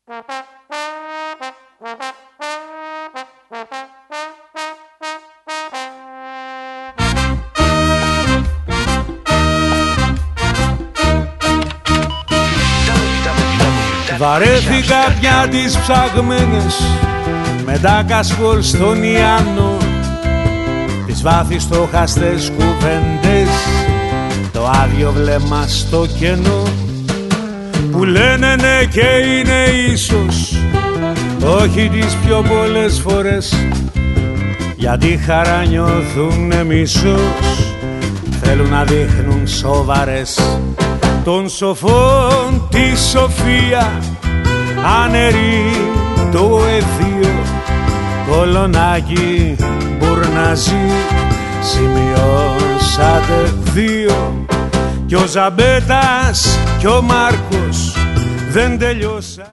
Βαρέθηκα πια τις ψαγμένες με τα κασκόλ στον Ιάννο, τις βάθιστοχαστές κουβέντες, το άδειο βλέμμα στο κενό, που λένε ναι και είναι ίσως, όχι τις πιο πολλές φορές, γιατί χαρά νιώθουνε μίσος, θέλουν να δείχνουν σοβαρές. Των σοφών τη σοφία ανερεί το εδίο, Κολονάκι, Μπουρναζί, σημειώσατε 2, κι ο Ζαμπέτας κι ο Μάρκος δεν τελειώσα.